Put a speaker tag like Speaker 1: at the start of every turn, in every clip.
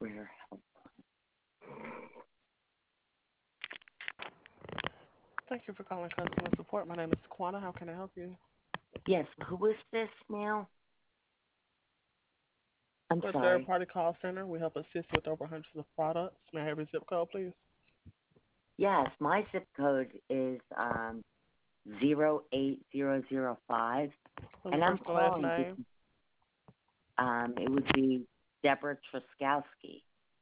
Speaker 1: Rare Health.
Speaker 2: Thank you for calling customer support. My name is Taquana. How can I help you?
Speaker 1: Yes, who is this now? I'm
Speaker 2: We're a third
Speaker 1: sorry.
Speaker 2: party call center. We help assist with over hundreds of products. May I have your zip code, please?
Speaker 1: Yes, my zip code is 08005,
Speaker 2: And the
Speaker 1: and I'm
Speaker 2: first and last
Speaker 1: calling
Speaker 2: name.
Speaker 1: because it would be Deborah Truskowski.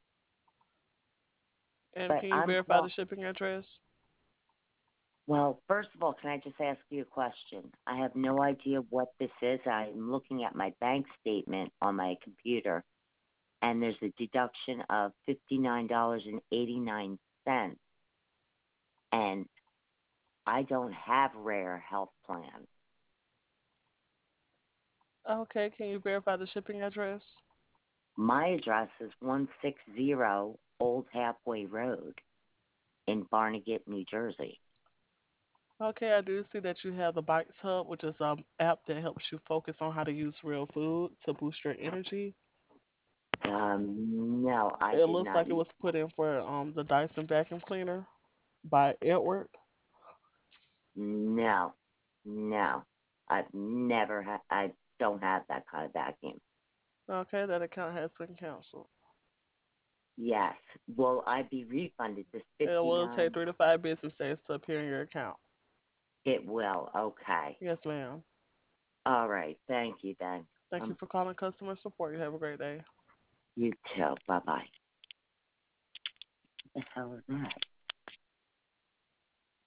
Speaker 2: And
Speaker 1: But
Speaker 2: can you
Speaker 1: I'm
Speaker 2: verify the
Speaker 1: call.
Speaker 2: shipping address?
Speaker 1: Well, first of all, can I just ask you a question? I have no idea what this is. I'm looking at my bank statement on my computer, and there's a deduction of $59.89, and I don't have Rare Health Plan.
Speaker 2: Okay, can you verify the shipping address?
Speaker 1: My address is 160 Old Halfway Road in Barnegat, New Jersey.
Speaker 2: Okay, I do see that you have the Bites Hub, which is an app that helps you focus on how to use real food to boost your energy.
Speaker 1: No, I
Speaker 2: It
Speaker 1: did
Speaker 2: looks
Speaker 1: not
Speaker 2: like it
Speaker 1: use.
Speaker 2: was put in for the Dyson vacuum cleaner by Edward.
Speaker 1: No, no, I've never had. I don't have that kind of vacuum.
Speaker 2: Okay, that account has been canceled.
Speaker 1: Yes. Will I be refunded this
Speaker 2: It will take
Speaker 1: 59?
Speaker 2: 3 to 5 business days to appear in your account.
Speaker 1: It will. Okay.
Speaker 2: Yes, ma'am.
Speaker 1: All right. Thank you then.
Speaker 2: Thank you for calling customer support. You have a great day.
Speaker 1: You too. Bye bye. What the hell is that?